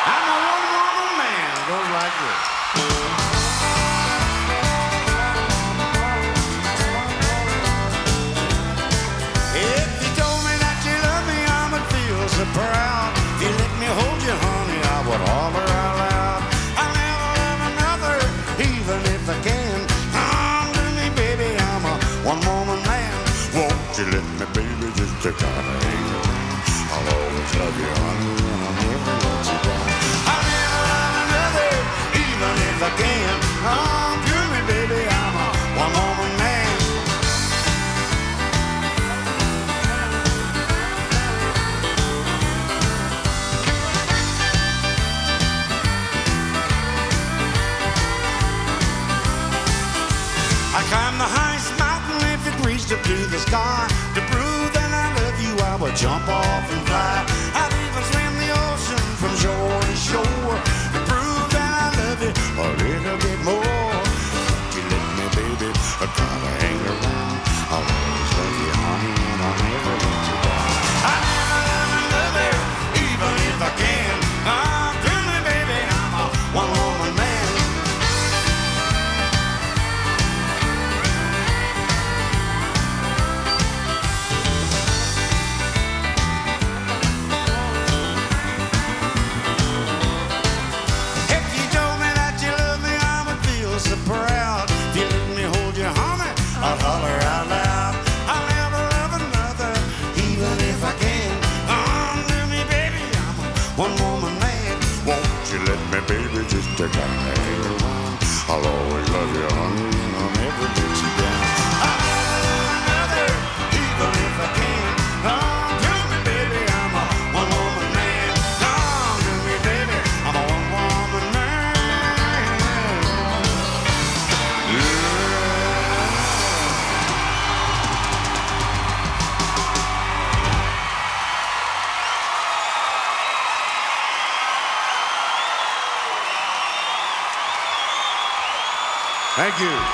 I'm a one-woman man. It goes like this. If you told me that you love me, I would feel so proud. If you let me hold you, honey, I would holler out loud. I'll never love another, even if I can. Come to me, baby, I'm a one-woman man. Won't you let me, baby, just to kind of hang around? I'll always love you, honey, and I'll never let you down. I'll never love another, even if I can. Come to me, baby, I'm a one-woman man. I climbed the highest mountain if it reached up to the sky. To prove that I love you, I would jump off and fly. I'd even swim the ocean from shore to shore. To prove that I love you a little bit more. Won't you let me, baby, try to hang around? I'll always love you, honey, and I'll never let you down. I'll never love another, even if I can. Come to me, baby, I'm a one-woman man. So proud. If you let me hold you, honey, I'll holler out loud. I'll never love another, even if I can. Come to me, baby, I'm a one-woman man. Won't you let me, baby, just to kind of hang around? I'll always love you, honey, and I'll never let you down. I'll never love another, even if I can. Come to me, baby, I'm a one-woman man. Come to me, baby, I'm a one-woman man. Thank you.